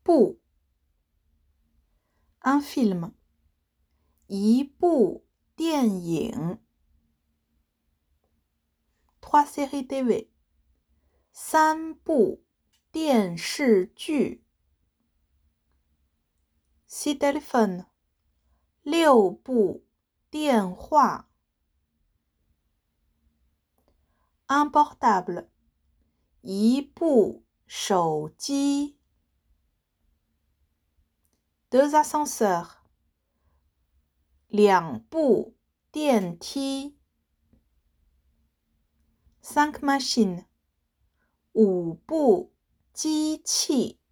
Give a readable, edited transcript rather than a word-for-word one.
部 un film 一部电影 trois séries TV 三部电视剧 six téléphones 六部电话 un portable 一部手机 deux ascenseurs 两部电梯 cinq machines 五部机器